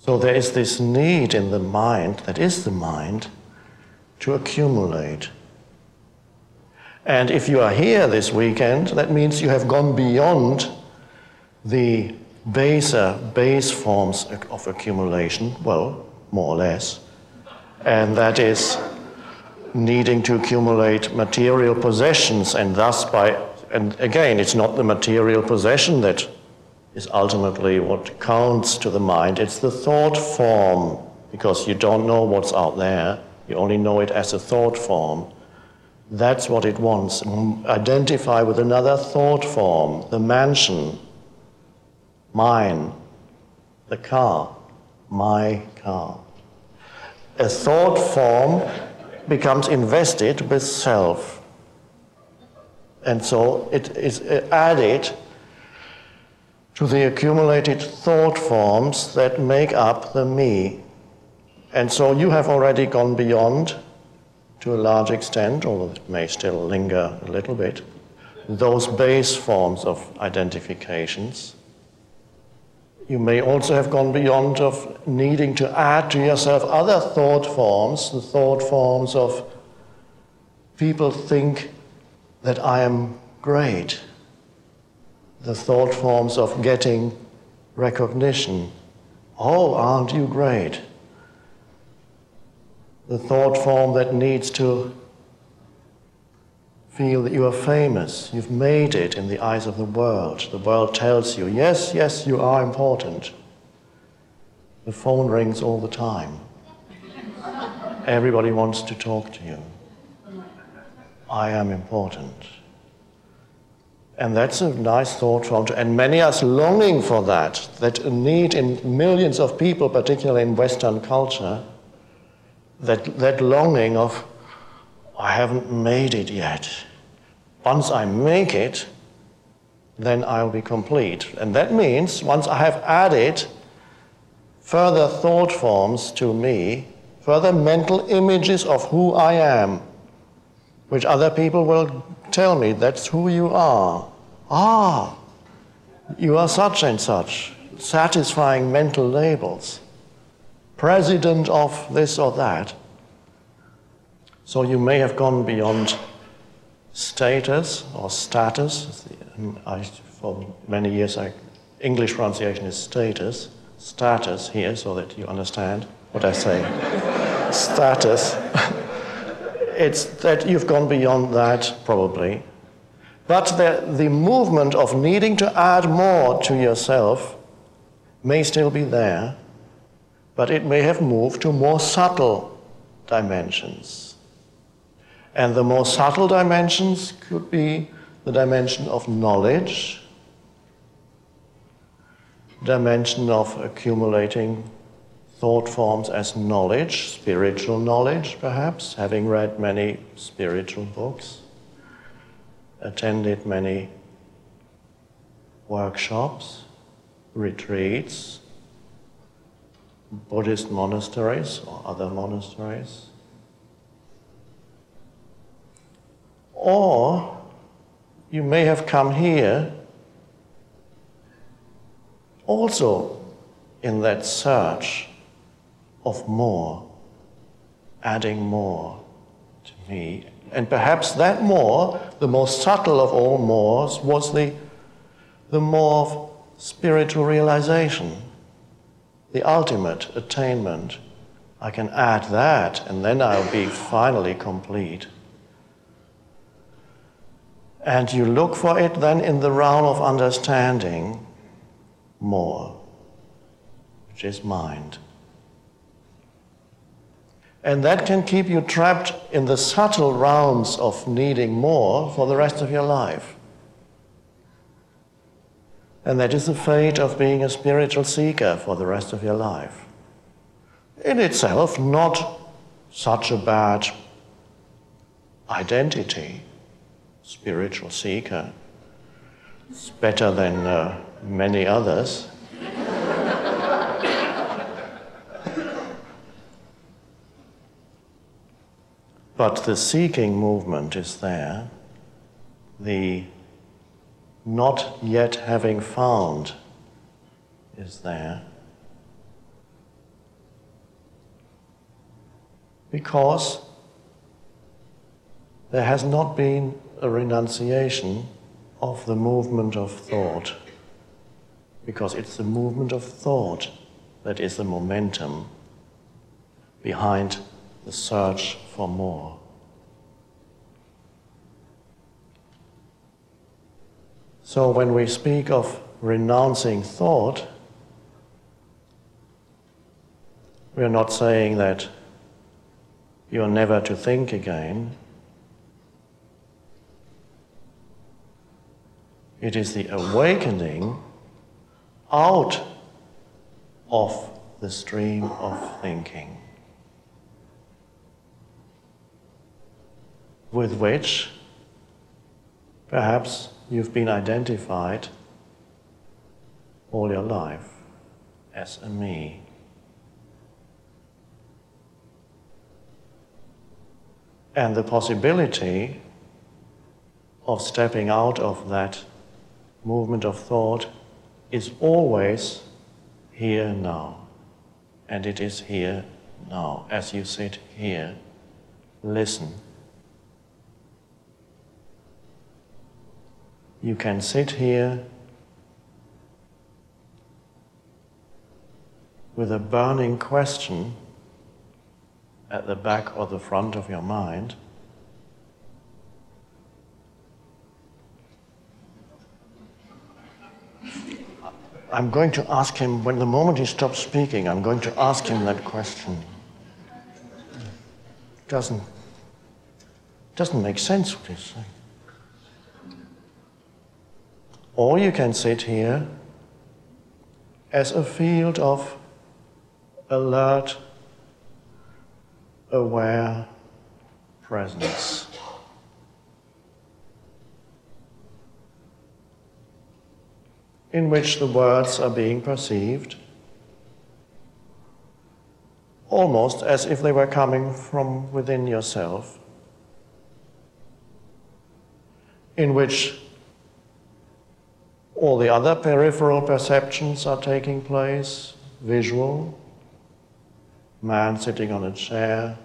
So there is this need in the mind, that is the mind, to accumulate. And if you are here this weekend, that means you have gone beyond the base forms of accumulation, well, more or less, and that is needing to accumulate material possessions, and thus and again, it's not the material possession that is ultimately what counts to the mind, it's the thought form, because you don't know what's out there, you only know it as a thought form. That's what it wants. Identify with another thought form, the mansion, mine, the car, my car. A thought form becomes invested with self. And so it is added to the accumulated thought forms that make up the me. And so you have already gone beyond, to a large extent, although it may still linger a little bit, those base forms of identifications. You may also have gone beyond of needing to add to yourself other thought forms, the thought forms of people think that I am great, the thought forms of getting recognition. Oh, aren't you great? The thought form that needs to feel that you are famous, you've made it in the eyes of the world. The world tells you, yes, yes, you are important. The phone rings all the time. Everybody wants to talk to you. I am important. And that's a nice thought form, and many are longing for that a need in millions of people, particularly in Western culture, that longing of, I haven't made it yet. Once I make it, then I'll be complete. And that means once I have added further thought forms to me, further mental images of who I am, which other people will tell me, that's who you are. Ah, you are such and such, satisfying mental labels. President of this or that. So you may have gone beyond status or status. For many years, English pronunciation is status here, so that you understand what I say. Status. It's that you've gone beyond that, probably. But the movement of needing to add more to yourself may still be there, but it may have moved to more subtle dimensions. And the more subtle dimensions could be the dimension of knowledge, dimension of accumulating thought forms as knowledge, spiritual knowledge perhaps, having read many spiritual books, attended many workshops, retreats, Buddhist monasteries or other monasteries. Or you may have come here also in that search of more, adding more to me. And perhaps that more, the most subtle of all mores, was the more of spiritual realization, the ultimate attainment. I can add that, and then I'll be finally complete. And you look for it then in the realm of understanding more, which is mind. And that can keep you trapped in the subtle realms of needing more for the rest of your life. And that is the fate of being a spiritual seeker for the rest of your life. In itself, not such a bad identity, spiritual seeker. It's better than many others. But the seeking movement is there. The not yet having found is there. Because there has not been a renunciation of the movement of thought. Because it's the movement of thought that is the momentum behind the search for more. So when we speak of renouncing thought, we are not saying that you are never to think again. It is the awakening out of the stream of thinking, with which perhaps you've been identified all your life as a me. And the possibility of stepping out of that movement of thought is always here now. And it is here now. As you sit here, listen. You can sit here with a burning question at the back or the front of your mind. I'm going to ask him, when the moment he stops speaking, I'm going to ask him that question. Doesn't make sense what he's saying. Or you can sit here as a field of alert, aware presence. In which the words are being perceived almost as if they were coming from within yourself, in which all the other peripheral perceptions are taking place, visual, man sitting on a chair,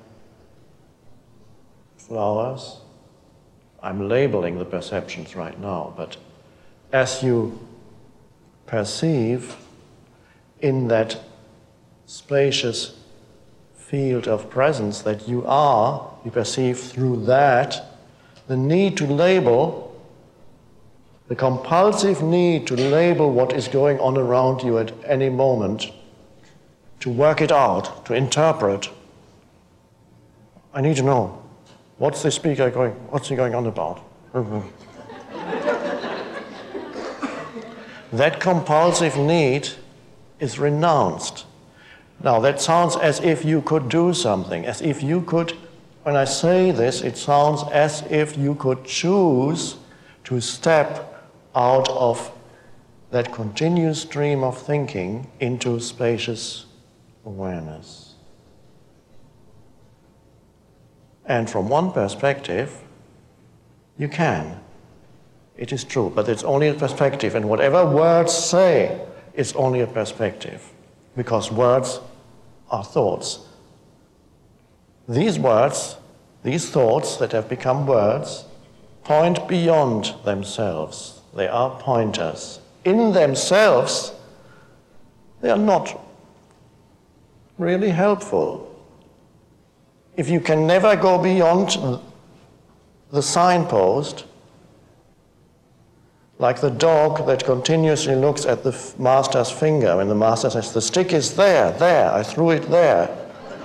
flowers. I'm labeling the perceptions right now, but as you perceive in that spacious field of presence that you are, you perceive through that the need to label, the compulsive need to label what is going on around you at any moment, to work it out, to interpret. I need to know, what's the speaker going, what's he going on about? That compulsive need is renounced. Now that sounds as if you could do something, as if you could, when I say this, it sounds as if you could choose to step out of that continuous stream of thinking into spacious awareness. And from one perspective, you can. It is true, but it's only a perspective, and whatever words say, it's only a perspective, because words are thoughts. These words, these thoughts that have become words, point beyond themselves. They are pointers. In themselves, they are not really helpful. If you can never go beyond the signpost, like the dog that continuously looks at the master's finger when the master says, the stick is there, I threw it there.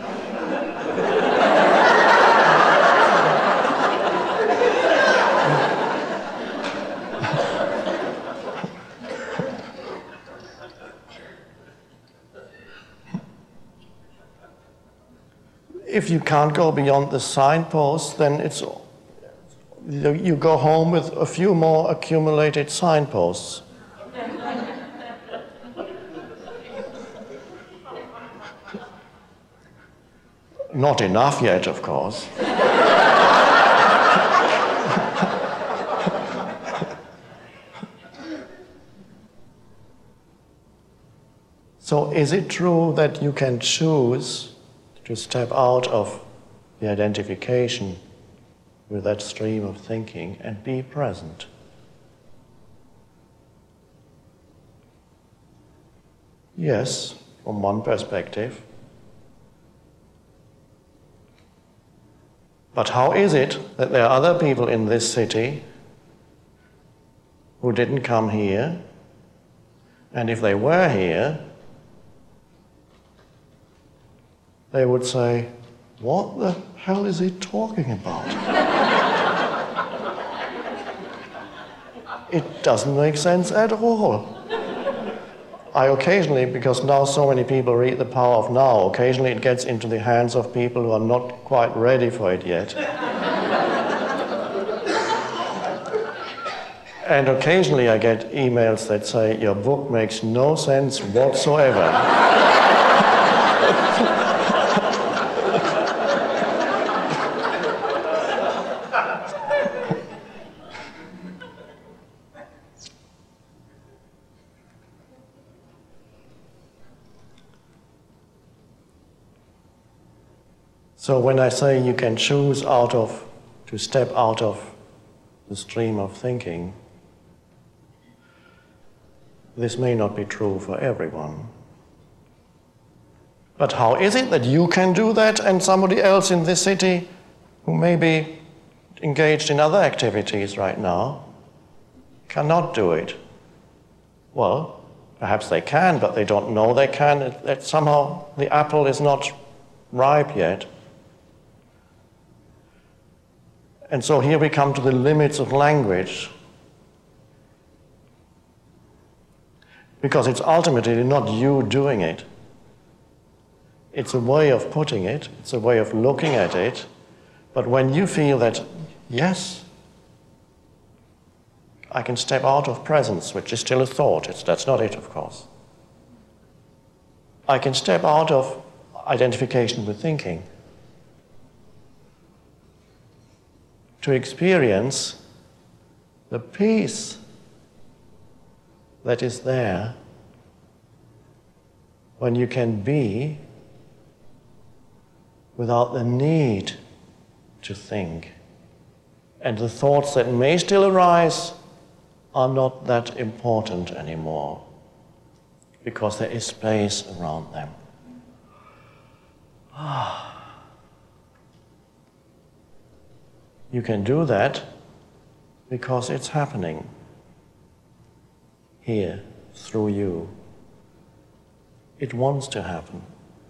If you can't go beyond the signpost, then you go home with a few more accumulated signposts. Not enough yet, of course. So is it true that you can choose to step out of the identification with that stream of thinking and be present. Yes, from one perspective. But how is it that there are other people in this city who didn't come here? And if they were here, they would say, "What the hell is he talking about?" It doesn't make sense at all. I occasionally, because now so many people read The Power of Now, occasionally it gets into the hands of people who are not quite ready for it yet. And occasionally I get emails that say, "Your book makes no sense whatsoever." So when I say you can choose to step out of the stream of thinking, this may not be true for everyone. But how is it that you can do that and somebody else in this city who may be engaged in other activities right now cannot do it? Well, perhaps they can, but they don't know they can. That somehow the apple is not ripe yet. And so here we come to the limits of language. Because it's ultimately not you doing it. It's a way of putting it, it's a way of looking at it. But when you feel that, yes, I can step out of presence, which is still a thought, that's not it, of course. I can step out of identification with thinking to experience the peace that is there when you can be without the need to think. And the thoughts that may still arise are not that important anymore because there is space around them. You can do that because it's happening here, through you. It wants to happen.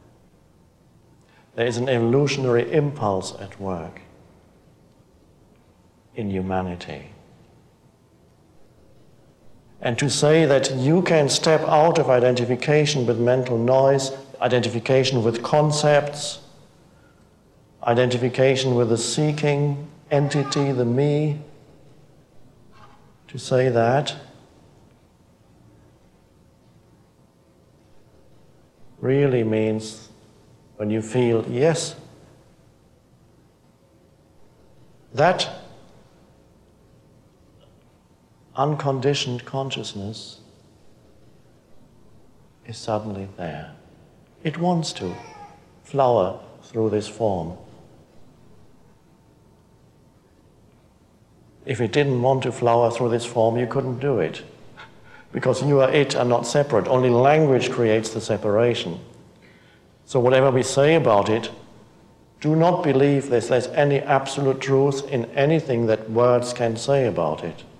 There is an evolutionary impulse at work in humanity. And to say that you can step out of identification with mental noise, identification with concepts, identification with the seeking entity, the me, to say that really means when you feel, yes, that unconditioned consciousness is suddenly there. It wants to flower through this form. If it didn't want to flower through this form, you couldn't do it. Because you and it are not separate. Only language creates the separation. So whatever we say about it, do not believe there's any absolute truth in anything that words can say about it.